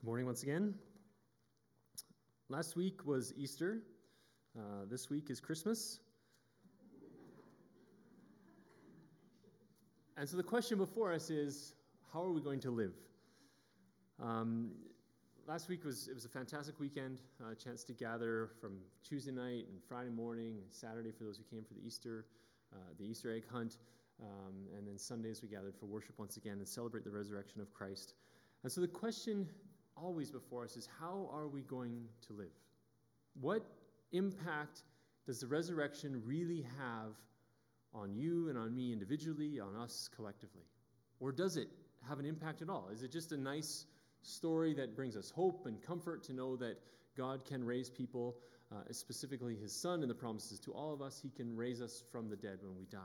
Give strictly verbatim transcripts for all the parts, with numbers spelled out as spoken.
Morning once again. Last week was Easter. Uh, this week is Christmas. And so the question before us is, how are we going to live? Um, last week was it was a fantastic weekend, a chance to gather from Tuesday night and Friday morning, and Saturday for those who came for the Easter, uh, the Easter egg hunt, um, and then Sundays we gathered for worship once again and celebrate the resurrection of Christ. And so the question always before us is, how are we going to live? What impact does the resurrection really have on you and on me individually, on us collectively? Or does it have an impact at all? Is it just a nice story that brings us hope and comfort to know that God can raise people, uh, specifically his Son and the promises to all of us? He can raise us from the dead when we die.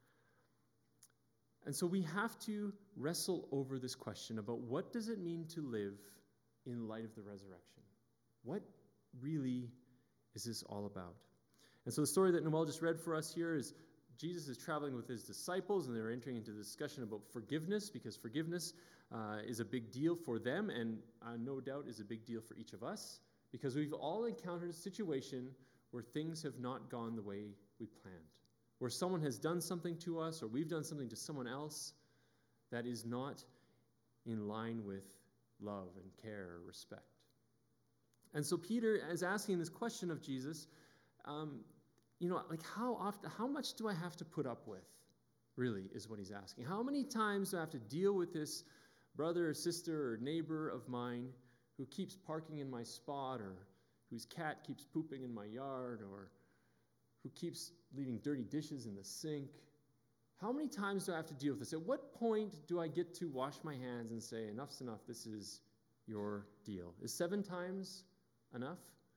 And so we have to wrestle over this question about what does it mean to live in light of the resurrection? What really is this all about? And so the story that Noel just read for us here is Jesus is traveling with his disciples, and they're entering into the discussion about forgiveness, because forgiveness uh, is a big deal for them, and uh, no doubt is a big deal for each of us, because we've all encountered a situation where things have not gone the way we planned, where someone has done something to us, or we've done something to someone else that is not in line with love and care or respect. And so Peter is asking this question of Jesus, um, you know, like how often, how much do I have to put up with, really, is what he's asking. How many times do I have to deal with this brother or sister or neighbor of mine who keeps parking in my spot, or whose cat keeps pooping in my yard, or who keeps leaving dirty dishes in the sink? How many times do I have to deal with this? At what point do I get to wash my hands and say, enough's enough, this is your deal? Is seven times enough?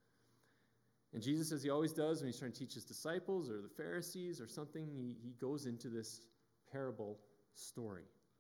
And Jesus, as he always does when he's trying to teach his disciples or the Pharisees or something, he, he goes into this parable story.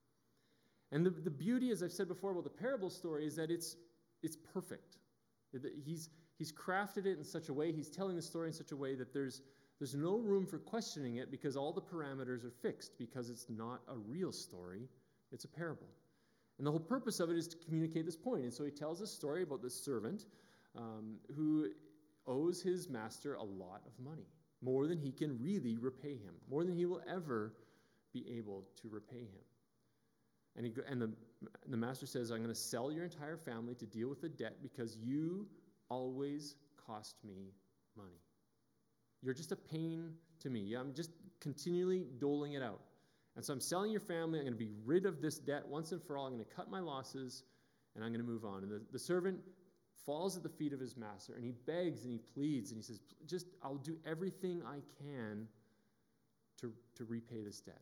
And the, the beauty, as I've said before about the parable story, is that it's it's perfect. He's, he's crafted it in such a way, he's telling the story in such a way that there's There's no room for questioning it, because all the parameters are fixed, because it's not a real story, it's a parable. And the whole purpose of it is to communicate this point. And so he tells a story about this servant um, who owes his master a lot of money, more than he can really repay him, more than he will ever be able to repay him. And, he, and the, the master says, I'm going to sell your entire family to deal with the debt, because you always cost me money. You're just a pain to me. I'm just continually doling it out. And so I'm selling your family. I'm going to be rid of this debt once and for all. I'm going to cut my losses, and I'm going to move on. And the, the servant falls at the feet of his master, and he begs and he pleads, and he says, just, I'll do everything I can to, to repay this debt.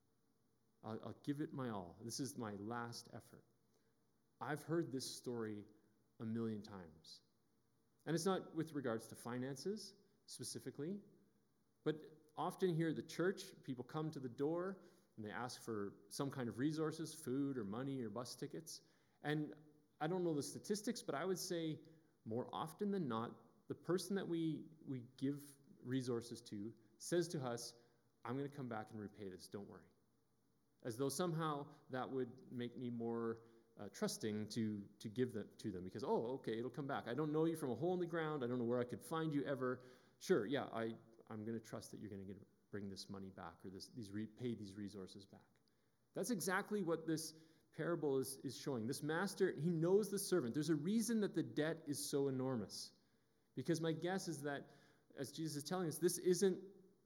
I'll, I'll give it my all. This is my last effort. I've heard this story a million times. And it's not with regards to finances specifically, but often here at the church, people come to the door and they ask for some kind of resources, food or money or bus tickets. And I don't know the statistics, but I would say more often than not, the person that we, we give resources to says to us, I'm going to come back and repay this, don't worry. As though somehow that would make me more uh, trusting to, to give that to them, because, oh, okay, it'll come back. I don't know you from a hole in the ground. I don't know where I could find you ever. Sure, yeah, I, I'm going to trust that you're going to get bring this money back, or this, these re, pay these resources back. That's exactly what this parable is, is showing. This master, he knows the servant. There's a reason that the debt is so enormous. Because my guess is that, as Jesus is telling us, this isn't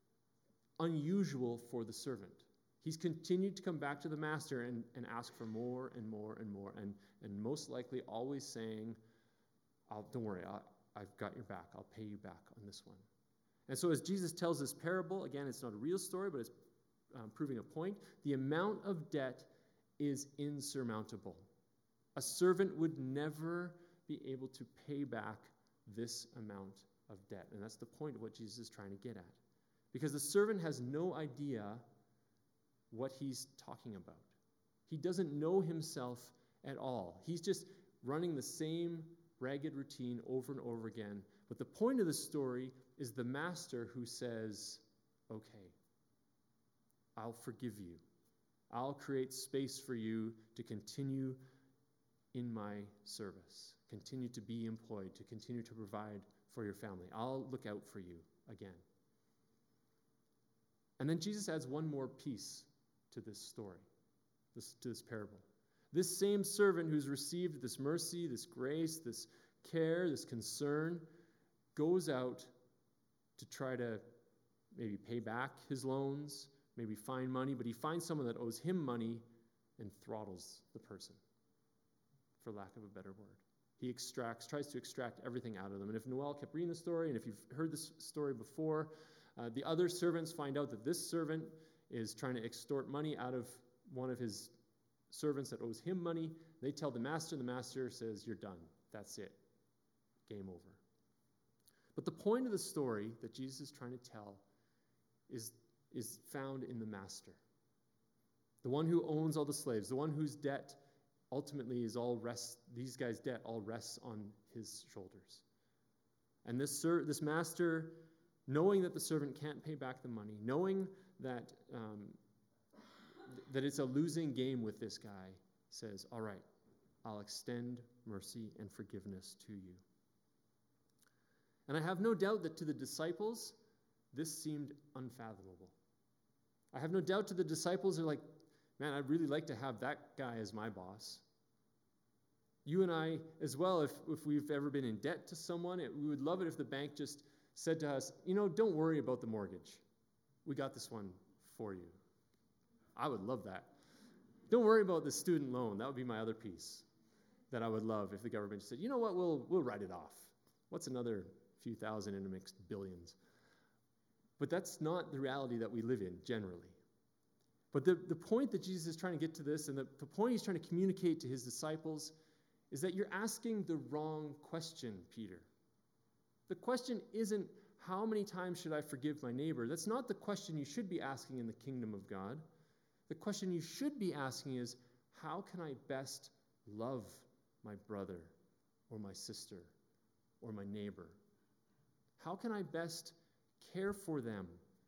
unusual for the servant. He's continued to come back to the master and, and ask for more and more and more, and, and most likely always saying, I'll, don't worry, I'll, I've got your back. I'll pay you back on this one. And so as Jesus tells this parable, again, it's not a real story, but it's um, proving a point. The amount of debt is insurmountable. A servant would never be able to pay back this amount of debt. And that's the point of what Jesus is trying to get at. Because the servant has no idea what he's talking about. He doesn't know himself at all. He's just running the same ragged routine over and over again. But the point of the story is the master who says, okay, I'll forgive you. I'll create space for you to continue in my service. Continue to be employed, to continue to provide for your family. I'll look out for you again. And then Jesus adds one more piece to this story, this, to this parable. This same servant who's received this mercy, this grace, this care, this concern, goes out to try to maybe pay back his loans, maybe find money, but he finds someone that owes him money and throttles the person, for lack of a better word. He extracts, tries to extract everything out of them. And if Noel kept reading the story, and if you've heard this story before, uh, the other servants find out that this servant is trying to extort money out of one of his servants that owes him money. They tell the master, and the master says, "You're done. That's it. Game over." But the point of the story that Jesus is trying to tell is, is found in the master, the one who owns all the slaves, the one whose debt ultimately is all rests, these guys' debt all rests on his shoulders. And this ser- this master, knowing that the servant can't pay back the money, knowing that um, th- that it's a losing game with this guy, says, "All right, I'll extend mercy and forgiveness to you." And I have no doubt that to the disciples, this seemed unfathomable. I have no doubt to the disciples, they're like, "Man, I'd really like to have that guy as my boss." You and I as well, if, if we've ever been in debt to someone, it, we would love it if the bank just said to us, "You know, don't worry about the mortgage. We got this one for you." I would love that. Don't worry about the student loan. That would be my other piece that I would love if the government said, "You know what, we'll we'll write it off. What's another few thousand in a mixed billions?" But that's not the reality that we live in generally. But the, the point that Jesus is trying to get to this, and the, the point he's trying to communicate to his disciples, is that you're asking the wrong question, Peter. The question isn't, how many times should I forgive my neighbor? That's not the question you should be asking in the kingdom of God. The question you should be asking is, how can I best love my brother or my sister or my neighbor? How can I best care for them?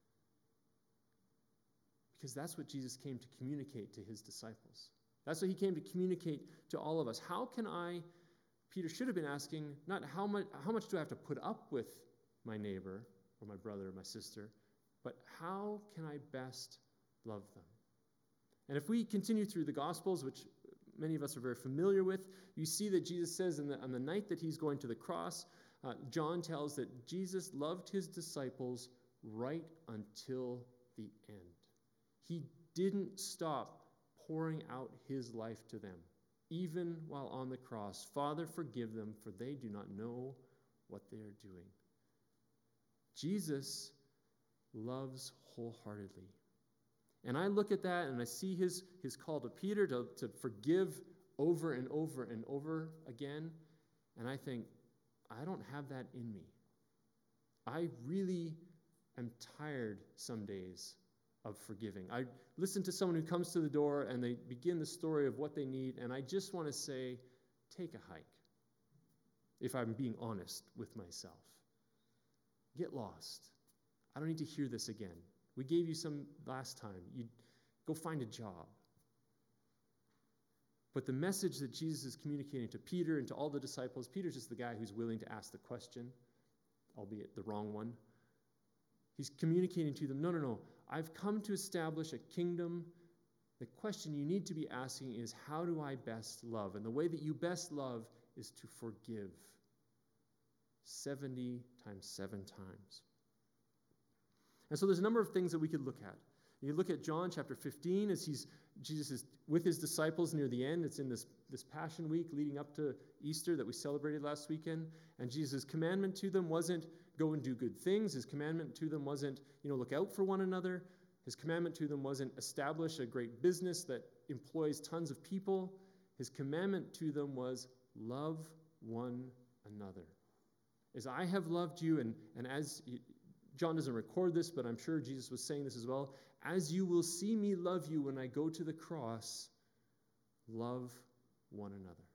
Because that's what Jesus came to communicate to his disciples. That's what he came to communicate to all of us. How can I, Peter should have been asking, not how much, how much do I have to put up with my neighbor or my brother or my sister, but how can I best love them? And if we continue through the Gospels, which many of us are very familiar with, you see that Jesus says in the, on the night that he's going to the cross, uh, John tells that Jesus loved his disciples right until the end. He didn't stop pouring out his life to them, even while on the cross. "Father, forgive them, for they do not know what they are doing." Jesus loves wholeheartedly. And I look at that and I see his, his call to Peter to, to forgive over and over and over again. And I think, I don't have that in me. I really am tired some days of forgiving. I listen to someone who comes to the door and they begin the story of what they need, and I just want to say, take a hike, if I'm being honest with myself. Get lost. I don't need to hear this again. We gave you some last time. You go find a job. But the message that Jesus is communicating to Peter and to all the disciples, Peter's just the guy who's willing to ask the question, albeit the wrong one. He's communicating to them, no, no, no, I've come to establish a kingdom. The question you need to be asking is, how do I best love? And the way that you best love is to forgive seventy times seven times. And so there's a number of things that we could look at. You look at John chapter fifteen as he's Jesus is with his disciples near the end. It's in this, this Passion Week leading up to Easter that we celebrated last weekend. And Jesus' commandment to them wasn't go and do good things. His commandment to them wasn't, you know, look out for one another. His commandment to them wasn't establish a great business that employs tons of people. His commandment to them was love one another. As I have loved you, and, and as he, John doesn't record this, but I'm sure Jesus was saying this as well, as you will see me love you when I go to the cross, love one another.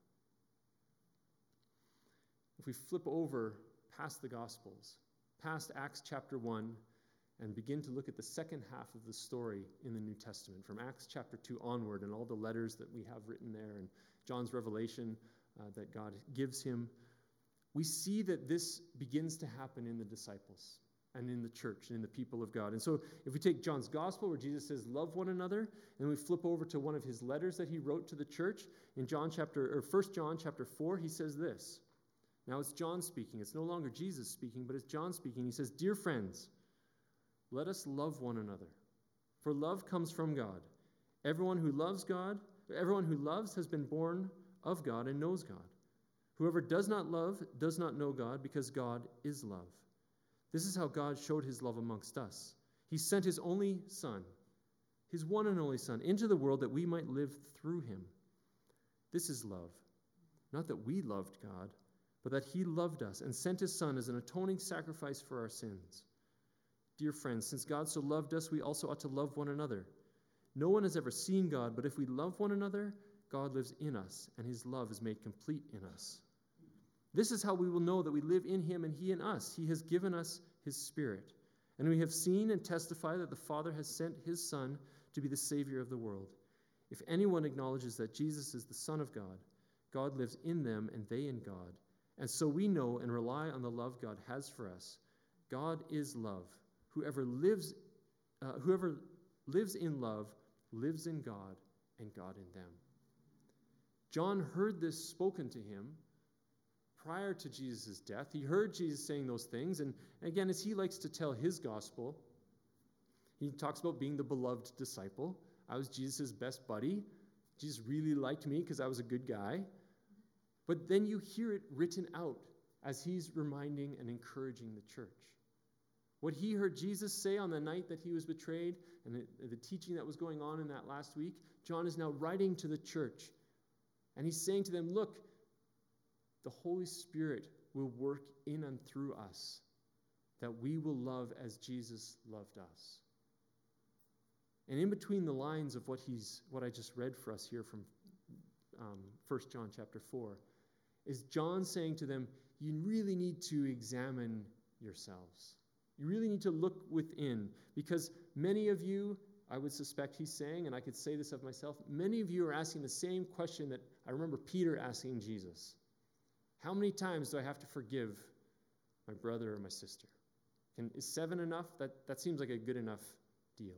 If we flip over past the Gospels, past Acts chapter one, and begin to look at the second half of the story in the New Testament, from Acts chapter two onward, and all the letters that we have written there, and John's revelation uh, that God gives him, we see that this begins to happen in the disciples and in the church and in the people of God. And so if we take John's gospel where Jesus says, love one another, and we flip over to one of his letters that he wrote to the church in John chapter, or First John chapter four, he says this. Now it's John speaking. It's no longer Jesus speaking, but it's John speaking. He says, dear friends, let us love one another, for love comes from God. Everyone who loves God, everyone who loves has been born of God and knows God. Whoever does not love does not know God, because God is love. This is how God showed his love amongst us. He sent his only Son, his one and only Son, into the world that we might live through him. This is love. Not that we loved God, but that he loved us and sent his Son as an atoning sacrifice for our sins. Dear friends, since God so loved us, we also ought to love one another. No one has ever seen God, but if we love one another, God lives in us, and his love is made complete in us. This is how we will know that we live in him and he in us. He has given us his Spirit. And we have seen and testify that the Father has sent his Son to be the Savior of the world. If anyone acknowledges that Jesus is the Son of God, God lives in them and they in God. And so we know and rely on the love God has for us. God is love. Whoever lives, uh, whoever lives in love lives in God and God in them. John heard this spoken to him prior to Jesus' death. He heard Jesus saying those things. And again, as he likes to tell his gospel, he talks about being the beloved disciple. I was Jesus' best buddy. Jesus really liked me because I was a good guy. But then you hear it written out as he's reminding and encouraging the church. What he heard Jesus say on the night that he was betrayed and the, the teaching that was going on in that last week, John is now writing to the church. And he's saying to them, look, the Holy Spirit will work in and through us, that we will love as Jesus loved us. And in between the lines of what he's, what I just read for us here from um, First John chapter four, is John saying to them, you really need to examine yourselves. You really need to look within, because many of you, I would suspect he's saying, and I could say this of myself, many of you are asking the same question that I remember Peter asking Jesus. How many times do I have to forgive my brother or my sister? Can, is seven enough? That, that seems like a good enough deal.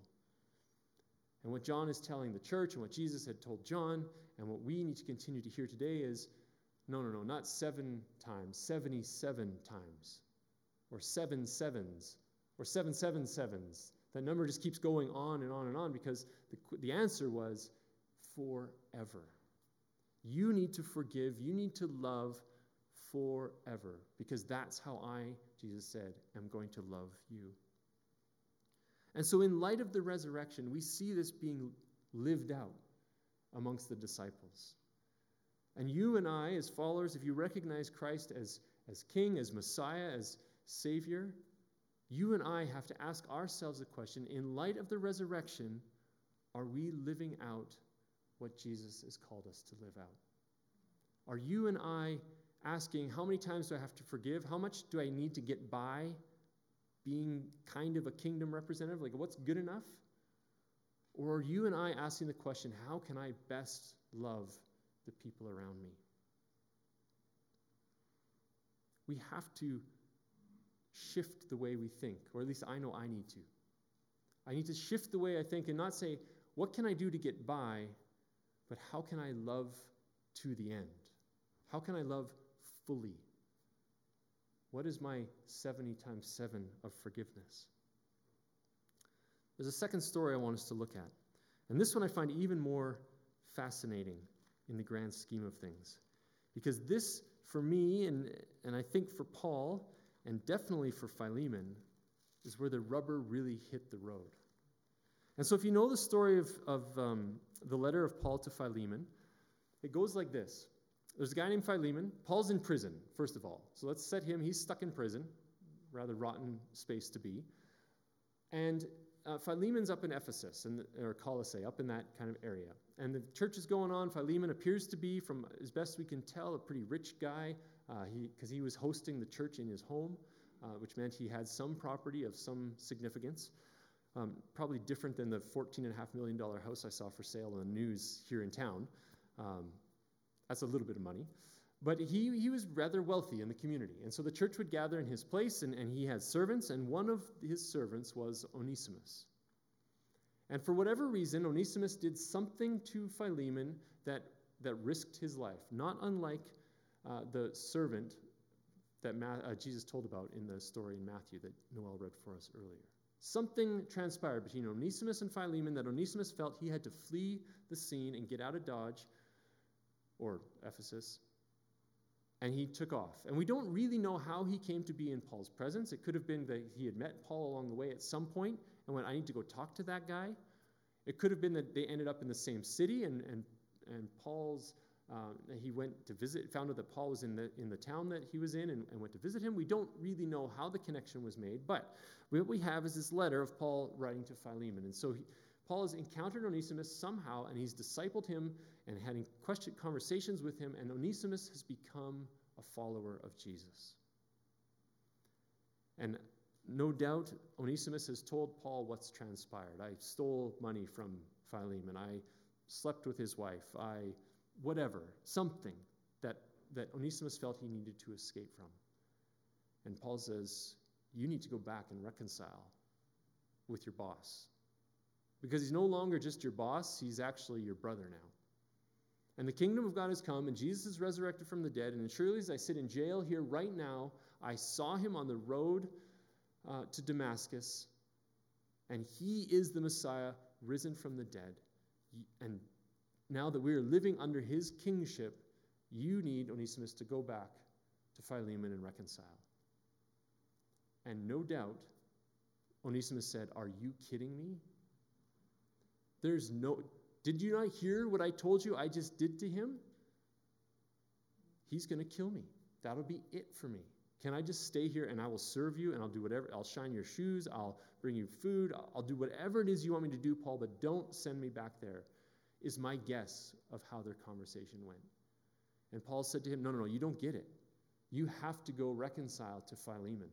And what John is telling the church and what Jesus had told John and what we need to continue to hear today is, no, no, no, not seven times, seventy-seven times, or seven sevens, or seven seven sevens. That number just keeps going on and on and on because the, the answer was forever. You need to forgive. You need to love forever, because that's how I, Jesus said, am going to love you. And so in light of the resurrection, we see this being lived out amongst the disciples. And you and I, as followers, if you recognize Christ as, as King, as Messiah, as Savior, you and I have to ask ourselves a question. In light of the resurrection, are we living out what Jesus has called us to live out? Are you and I asking, how many times do I have to forgive? How much do I need to get by being kind of a kingdom representative? Like, what's good enough? Or are you and I asking the question, how can I best love the people around me? We have to shift the way we think, or at least I know I need to. I need to shift the way I think and not say, what can I do to get by, but how can I love to the end? How can I love fully? What is my seventy times seven of forgiveness? There's a second story I want us to look at. And this one I find even more fascinating in the grand scheme of things. Because this, for me, and, and I think for Paul, and definitely for Philemon, is where the rubber really hit the road. And so if you know the story of, of um, the letter of Paul to Philemon, it goes like this. There's a guy named Philemon. Paul's in prison, first of all. So let's set him. He's stuck in prison. Rather rotten space to be. And uh, Philemon's up in Ephesus, in the, or Colossae, up in that kind of area. And the church is going on. Philemon appears to be, from as best we can tell, a pretty rich guy, uh, he because he was hosting the church in his home, uh, which meant he had some property of some significance. Um, probably different than the fourteen point five million dollars house I saw for sale in the news here in town. Um, That's a little bit of money. But he, he was rather wealthy in the community. And so the church would gather in his place, and, and he had servants, and one of his servants was Onesimus. And for whatever reason, Onesimus did something to Philemon that, that risked his life, not unlike uh, the servant that Ma- uh, Jesus told about in the story in Matthew that Noel read for us earlier. Something transpired between Onesimus and Philemon that Onesimus felt he had to flee the scene and get out of Dodge, or Ephesus, and he took off. And we don't really know how he came to be in Paul's presence. It could have been that he had met Paul along the way at some point and went, I need to go talk to that guy. It could have been that they ended up in the same city, and and, and Paul's, uh, he went to visit, found out that Paul was in the in the town that he was in and, and went to visit him. We don't really know how the connection was made, but what we have is this letter of Paul writing to Philemon. And so he, Paul has encountered Onesimus somehow, and he's discipled him and had question, conversations with him, and Onesimus has become a follower of Jesus. And no doubt, Onesimus has told Paul what's transpired. I stole money from Philemon. I slept with his wife. I, whatever, something that, that Onesimus felt he needed to escape from. And Paul says, you need to go back and reconcile with your boss. Because he's no longer just your boss, he's actually your brother now. And the kingdom of God has come, and Jesus is resurrected from the dead, and as surely as I sit in jail here right now, I saw him on the road uh, to Damascus, and he is the Messiah risen from the dead. And now that we are living under his kingship, you need, Onesimus, to go back to Philemon and reconcile. And no doubt, Onesimus said, are you kidding me? There's no... Did you not hear what I told you I just did to him? He's going to kill me. That'll be it for me. Can I just stay here and I will serve you and I'll do whatever. I'll shine your shoes. I'll bring you food. I'll, I'll do whatever it is you want me to do, Paul, but don't send me back there, is my guess of how their conversation went. And Paul said to him, no, no, no, you don't get it. You have to go reconcile to Philemon.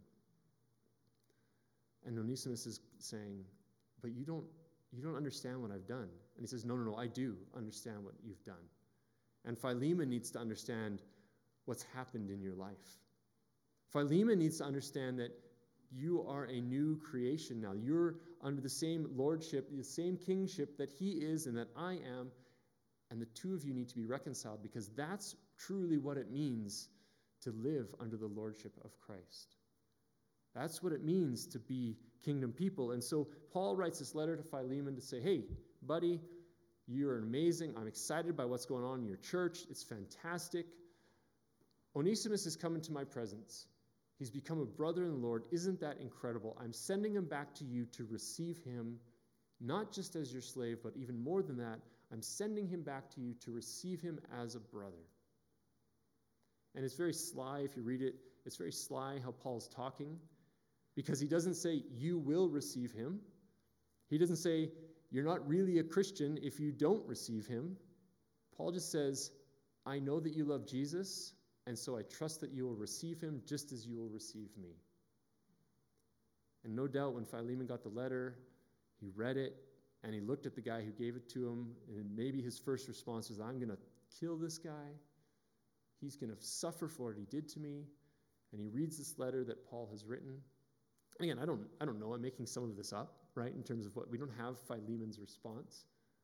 And Onesimus is saying, but you don't You don't understand what I've done. And he says, no, no, no, I do understand what you've done. And Philemon needs to understand what's happened in your life. Philemon needs to understand that you are a new creation now. You're under the same lordship, the same kingship that he is and that I am. And the two of you need to be reconciled, because that's truly what it means to live under the lordship of Christ. That's what it means to be kingdom people. And so Paul writes this letter to Philemon to say, hey, buddy, you're amazing. I'm excited by what's going on in your church. It's fantastic. Onesimus has come into my presence. He's become a brother in the Lord. Isn't that incredible? I'm sending him back to you to receive him, not just as your slave, but even more than that, I'm sending him back to you to receive him as a brother. And it's very sly if you read it. It's very sly how Paul's talking, because he doesn't say, you will receive him. He doesn't say, you're not really a Christian if you don't receive him. Paul just says, I know that you love Jesus, and so I trust that you will receive him just as you will receive me. And no doubt when Philemon got the letter, he read it, and he looked at the guy who gave it to him, and maybe his first response was, I'm going to kill this guy. He's going to suffer for what he did to me. And he reads this letter that Paul has written. Again, I don't, I don't know. I'm making some of this up, right, in terms of what we don't have Philemon's response.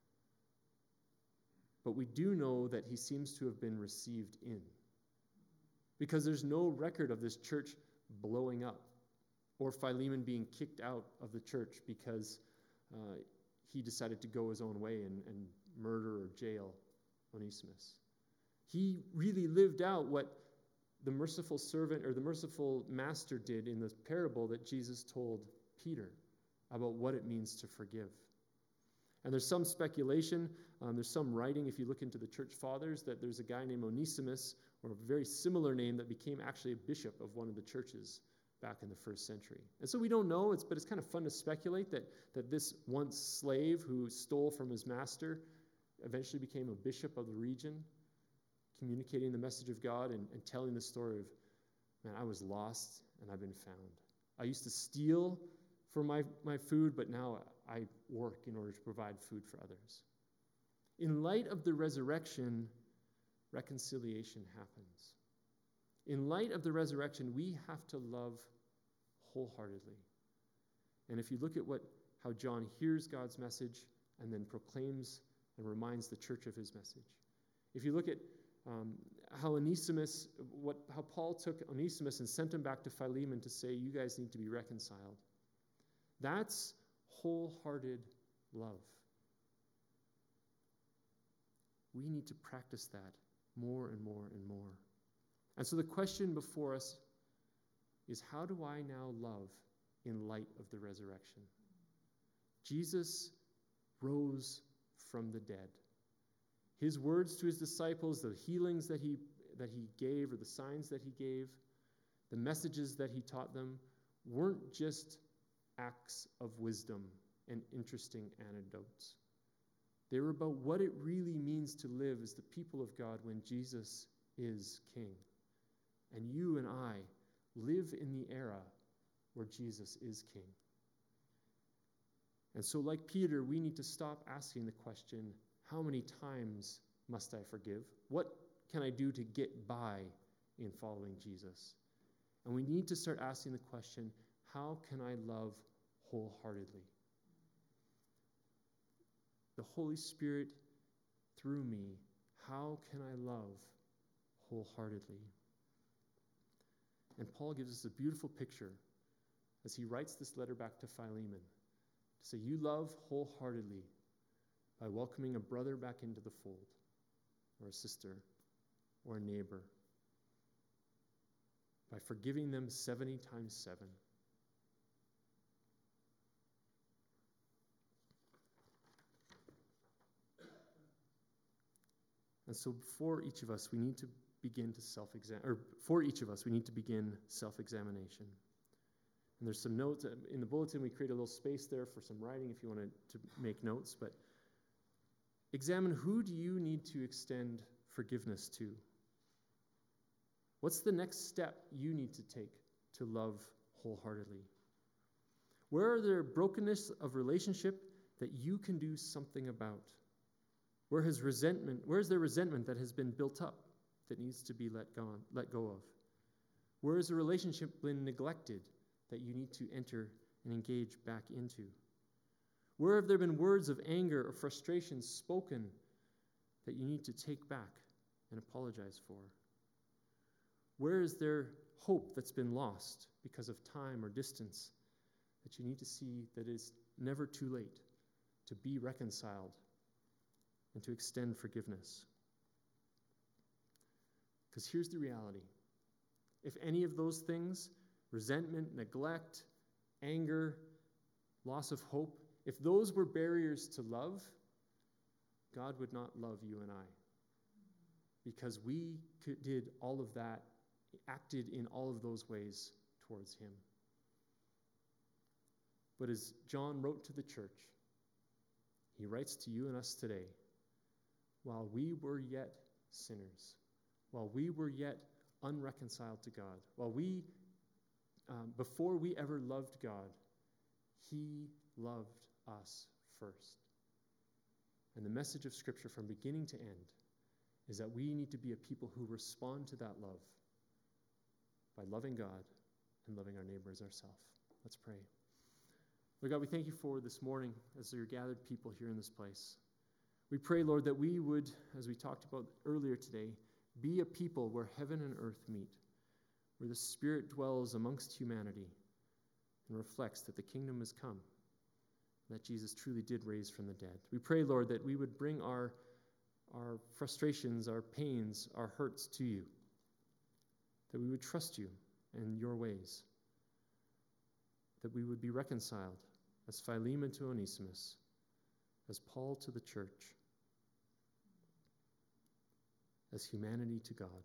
But we do know that he seems to have been received in, because there's no record of this church blowing up or Philemon being kicked out of the church because uh, he decided to go his own way and, and murder or jail Onesimus. He really lived out what the merciful servant or the merciful master did in the parable that Jesus told Peter about what it means to forgive. And there's some speculation, um, there's some writing, if you look into the church fathers, that there's a guy named Onesimus, or a very similar name, that became actually a bishop of one of the churches back in the first century. And so we don't know, it's, but it's kind of fun to speculate that, that this once slave who stole from his master eventually became a bishop of the region, communicating the message of God and, and telling the story of, man, I was lost and I've been found. I used to steal for my, my food, but now I work in order to provide food for others. In light of the resurrection, reconciliation happens. In light of the resurrection, we have to love wholeheartedly. And if you look at what how John hears God's message and then proclaims and reminds the church of his message. If you look at um, how Onesimus, what how Paul took Onesimus and sent him back to Philemon to say, you guys need to be reconciled. That's wholehearted love. We need to practice that more and more and more. And so the question before us is, how do I now love in light of the resurrection? Jesus rose from the dead. His words to his disciples, the healings that he, that he gave, or the signs that he gave, the messages that he taught them, weren't just acts of wisdom and interesting anecdotes. They were about what it really means to live as the people of God when Jesus is King. And you and I live in the era where Jesus is King. And so, like Peter, we need to stop asking the question, how many times must I forgive? What can I do to get by in following Jesus? And we need to start asking the question, how can I love wholeheartedly? The Holy Spirit, through me, how can I love wholeheartedly? And Paul gives us a beautiful picture as he writes this letter back to Philemon. To say, you love wholeheartedly by welcoming a brother back into the fold, or a sister, or a neighbor, by forgiving them seventy times seven. And so before each of us, we need to begin to self-examine, or for each of us, we need to begin self-examination. And there's some notes. In the bulletin, we create a little space there for some writing if you wanted to make notes. But examine, who do you need to extend forgiveness to? What's the next step you need to take to love wholeheartedly? Where are there brokenness of relationship that you can do something about? Where has resentment, where is there resentment that has been built up that needs to be let go, let go of? Where has a relationship been neglected that you need to enter and engage back into? Where have there been words of anger or frustration spoken that you need to take back and apologize for? Where is there hope that's been lost because of time or distance that you need to see that it's never too late to be reconciled and to extend forgiveness? Because here's the reality. If any of those things, resentment, neglect, anger, loss of hope, if those were barriers to love, God would not love you and I. Because we could, did all of that, acted in all of those ways towards him. But as John wrote to the church, he writes to you and us today, while we were yet sinners, while we were yet unreconciled to God, while we, um, before we ever loved God, he loved us first. And the message of Scripture from beginning to end is that we need to be a people who respond to that love by loving God and loving our neighbor as ourselves. Let's pray. Lord God, we thank you for this morning as your gathered people here in this place. We pray, Lord, that we would, as we talked about earlier today, be a people where heaven and earth meet, where the Spirit dwells amongst humanity and reflects that the kingdom has come, and that Jesus truly did raise from the dead. We pray, Lord, that we would bring our, our frustrations, our pains, our hurts to you, that we would trust you and your ways, that we would be reconciled as Philemon to Onesimus, as Paul to the church, as humanity to God.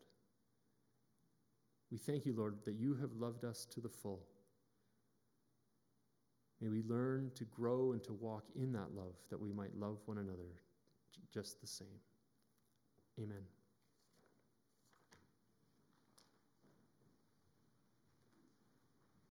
We thank you, Lord, that you have loved us to the full. May we learn to grow and to walk in that love, that we might love one another just the same. Amen.